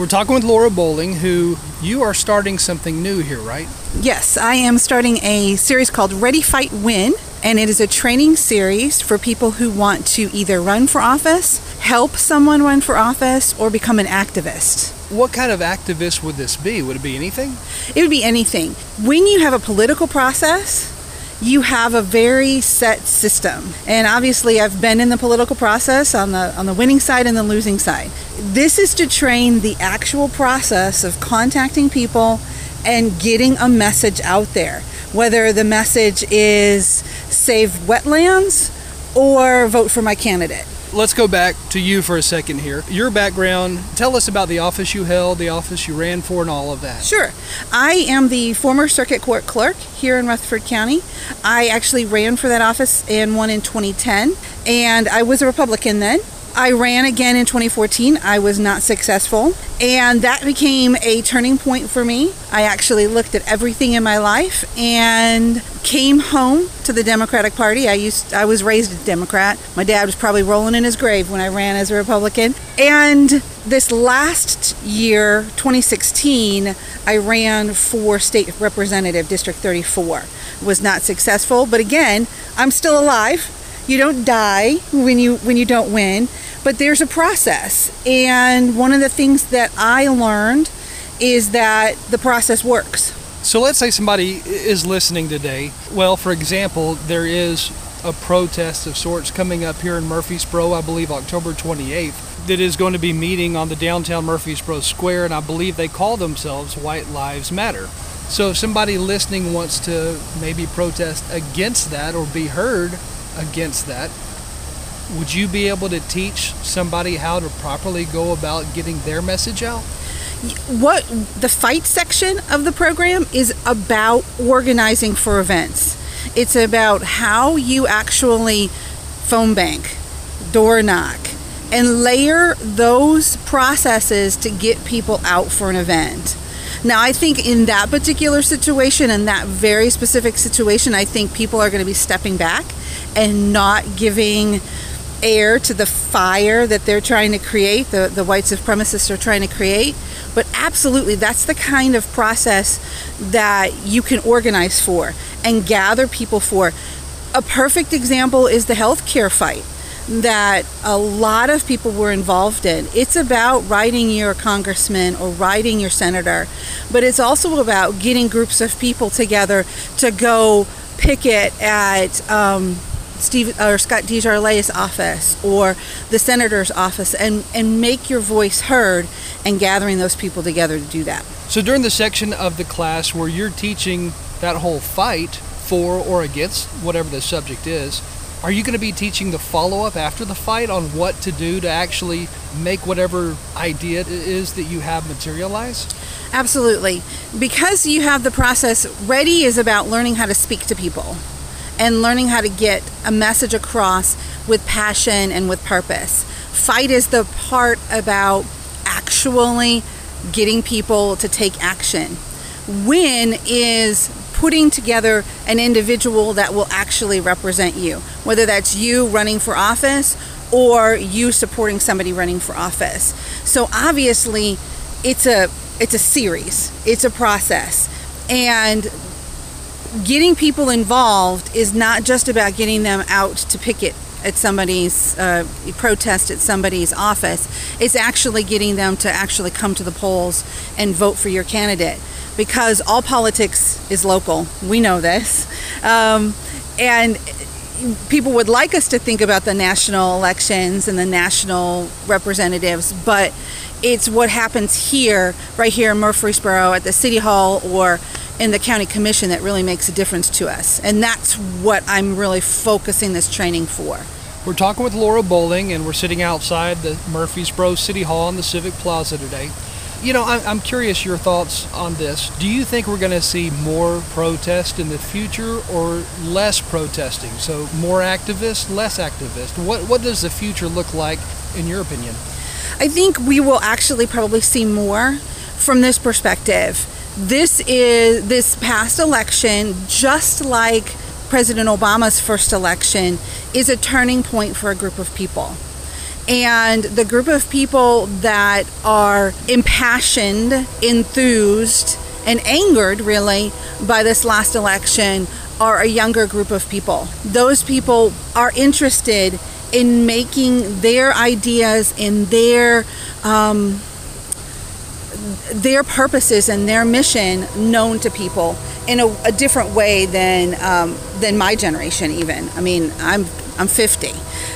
We're talking with Laura Bowling, who you are starting something new here, right? Yes, I am starting a series called Ready, Fight, Win, and it is a training series for people who want to either run for office, help someone run for office, or become an activist. What kind of activist would this be? Would it be anything? It would be anything. When you have a political process, you have a very set system. And obviously I've been in the political process on the winning side and the losing side. This is to train the actual process of contacting people and getting a message out there. Whether the message is save wetlands or vote for my candidate. Let's go back to you for a second here. Your background, tell us about the office you held, the office you ran for, and all of that. Sure. I am the former circuit court clerk here in Rutherford County. I actually ran for that office and won in 2010, and I was a Republican then. I ran again in 2014. I was not successful, and that became a turning point for me. I actually looked at everything in my life and came home to the Democratic Party. I was raised a Democrat. My dad was probably rolling in his grave when I ran as a Republican. And this last year, 2016, I ran for state representative, District 34. Was not successful, but again, I'm still alive. You don't die when you don't win, but there's a process. And one of the things that I learned is that the process works. So let's say somebody is listening today. Well, for example, there is a protest of sorts coming up here in Murfreesboro, I believe October 28th, that is going to be meeting on the downtown Murfreesboro Square, and I believe they call themselves White Lives Matter. So if somebody listening wants to maybe protest against that or be heard against that, would you be able to teach somebody how to properly go about getting their message out? What the fight section of the program is about organizing for events. It's about how you actually phone bank, door knock, and layer those processes to get people out for an event. Now, I think in that particular situation, in that very specific situation, I think people are going to be stepping back and not giving air to the fire that they're trying to create, the white supremacists are trying to create. But absolutely, that's the kind of process that you can organize for and gather people for. A perfect example is the healthcare fight that a lot of people were involved in. It's about writing your congressman or writing your senator, but it's also about getting groups of people together to go picket at Scott DeJarle's office or the senator's office and make your voice heard, and gathering those people together to do that. So during the section of the class where you're teaching that whole fight for or against whatever the subject is, are you going to be teaching the follow-up after the fight on what to do to actually make whatever idea it is that you have materialize? Absolutely. Because you have the process, Ready is about learning how to speak to people and learning how to get a message across with passion and with purpose. Fight is the part about actually getting people to take action. Win is putting together an individual that will actually represent you, whether that's you running for office or you supporting somebody running for office. So obviously it's a series, it's a process, and getting people involved is not just about getting them out to picket at somebody's protest at somebody's office. It's actually getting them to actually come to the polls and vote for your candidate, because all politics is local. We know this. And people would like us to think about the national elections and the national representatives, but it's what happens here, right here in Murfreesboro at the City Hall or in the County Commission that really makes a difference to us. And that's what I'm really focusing this training for. We're talking with Laura Bowling, and we're sitting outside the Murfreesboro City Hall in the Civic Plaza today. You know, I'm curious your thoughts on this. Do you think we're going to see more protest in the future or less protesting? So more activists, less activists? What does the future look like in your opinion? I think we will actually probably see more from this perspective. This past election, just like President Obama's first election, is a turning point for a group of people. And the group of people that are impassioned, enthused, and angered, really, by this last election are a younger group of people. Those people are interested in making their ideas and their purposes and their mission known to people in a different way than my generation even. I mean, I'm 50.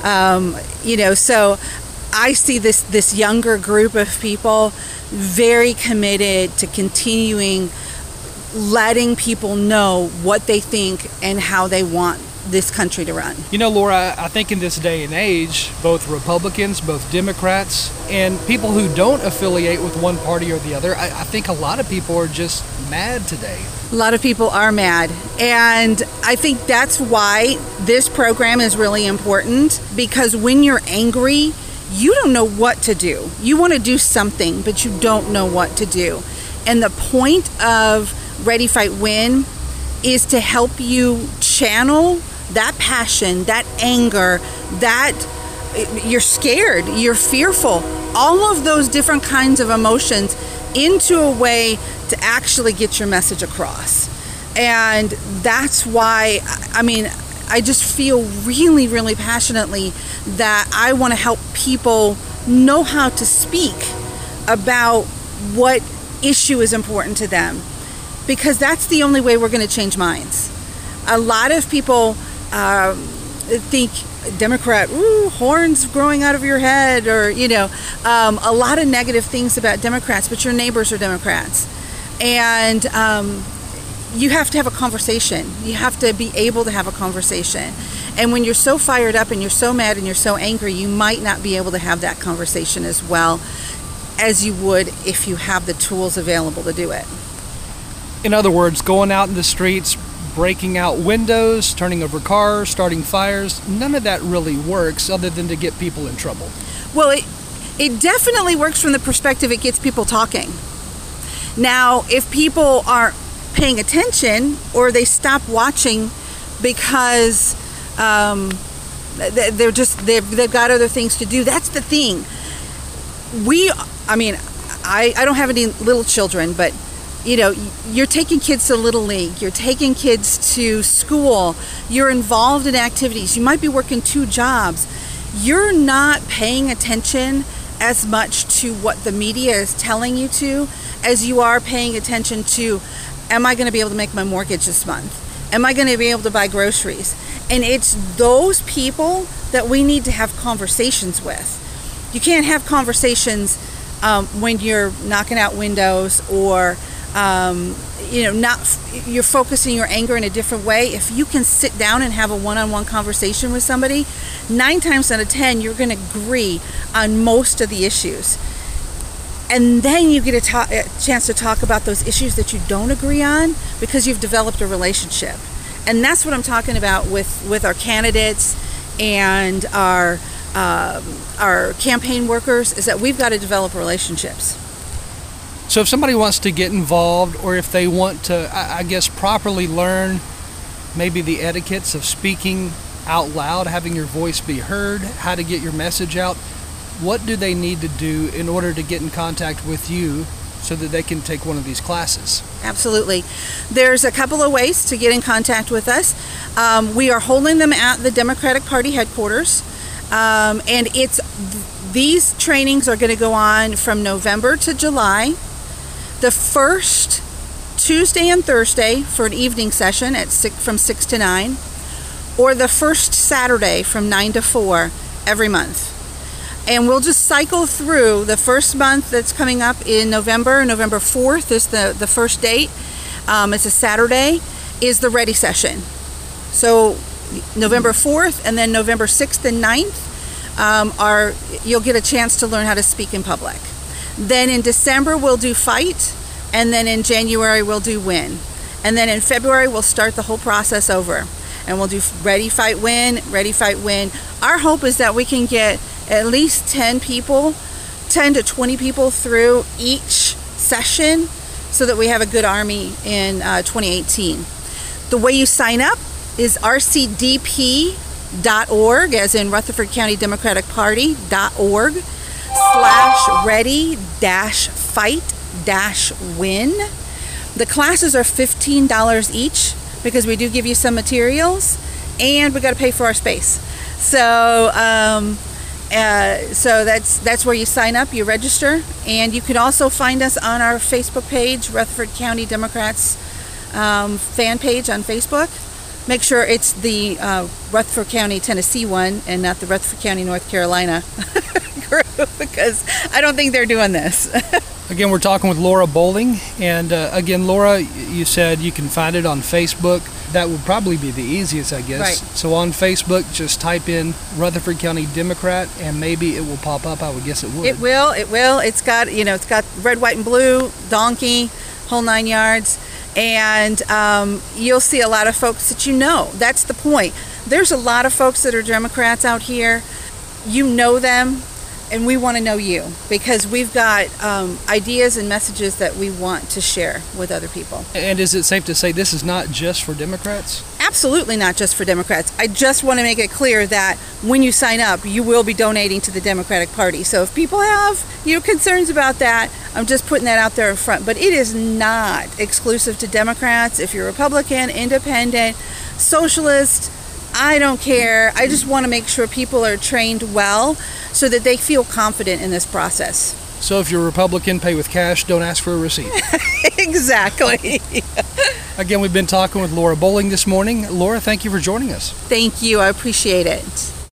So I see this younger group of people very committed to continuing letting people know what they think and how they want this country to run. Laura, I think in this day and age, both Republicans, both Democrats, and people who don't affiliate with one party or the other, I think a lot of people are just mad today. A lot of people are mad. And I think that's why this program is really important, because when you're angry, you don't know what to do. You want to do something, but you don't know what to do. And the point of Ready, Fight, Win is to help you channel that passion, that anger, that you're scared, you're fearful, all of those different kinds of emotions into a way to actually get your message across. And that's why, I just feel really, really passionately that I want to help people know how to speak about what issue is important to them, because that's the only way we're going to change minds. A lot of people think Democrat, horns growing out of your head, or a lot of negative things about Democrats, but your neighbors are Democrats. And you have to have a conversation. You have to be able to have a conversation. And when you're so fired up and you're so mad and you're so angry, you might not be able to have that conversation as well as you would if you have the tools available to do it. In other words, going out in the streets, breaking out windows, turning over cars, starting fires, none of that really works other than to get people in trouble. Well, it definitely works from the perspective it gets people talking. Now, if people aren't paying attention or they stop watching because they've got other things to do, that's the thing. I don't have any little children, but you're taking kids to Little League, you're taking kids to school, you're involved in activities, you might be working 2 jobs. You're not paying attention as much to what the media is telling you to as you are paying attention to, am I going to be able to make my mortgage this month? Am I going to be able to buy groceries? And it's those people that we need to have conversations with. You can't have conversations when you're knocking out windows or you're focusing your anger in a different way. If you can sit down and have a one-on-one conversation with somebody, 9 times out of 10, you're going to agree on most of the issues. And then you get a chance to talk about those issues that you don't agree on because you've developed a relationship. And that's what I'm talking about with our candidates and our campaign workers, is that we've got to develop relationships. So if somebody wants to get involved, or if they want to, properly learn maybe the etiquettes of speaking out loud, having your voice be heard, how to get your message out, what do they need to do in order to get in contact with you so that they can take one of these classes? Absolutely. There's a couple of ways to get in contact with us. We are holding them at the Democratic Party headquarters. And these trainings are going to go on from November to July. The first Tuesday and Thursday for an evening session from 6 to 9, or the first Saturday from 9 to 4 every month. And we'll just cycle through. The first month that's coming up in November 4th is the first date. It's a Saturday, is the Ready session. So November 4th and then November 6th and 9th you'll get a chance to learn how to speak in public. Then in December we'll do Fight, and then in January we'll do Win. And then in February we'll start the whole process over. And we'll do Ready, Fight, Win, Ready, Fight, Win. Our hope is that we can get at least 10 to 20 people through each session so that we have a good army in 2018. The way you sign up is rcdp.org. rutherfordcounty.org, as in Rutherford County Democratic Party.org/ready-fight-win. The classes are $15 each because we do give you some materials, and we got to pay for our space. So that's where you sign up, you register, and you can also find us on our Facebook page, Rutherford County Democrats fan page on Facebook. Make sure it's the Rutherford County, Tennessee one and not the Rutherford County, North Carolina group, because I don't think they're doing this. Again, we're talking with Laura Bowling, and again, Laura, you said you can find it on Facebook. That would probably be the easiest, I guess. Right. So on Facebook, just type in Rutherford County Democrat, and maybe it will pop up. I would guess it would. It will. It's got red, white, and blue, donkey, whole 9 yards, and you'll see a lot of folks that you know. That's the point. There's a lot of folks that are Democrats out here. You know them. And we want to know you, because we've got ideas and messages that we want to share with other people. And is it safe to say this is not just for Democrats? Absolutely not just for Democrats. I just want to make it clear that when you sign up, you will be donating to the Democratic Party. So if people have concerns about that, I'm just putting that out there in front. But it is not exclusive to Democrats. If you're Republican, independent, socialist, I don't care. I just want to make sure people are trained well so that they feel confident in this process. So if you're a Republican, pay with cash, don't ask for a receipt. Exactly. Again, we've been talking with Laura Bowling this morning. Laura, thank you for joining us. Thank you. I appreciate it.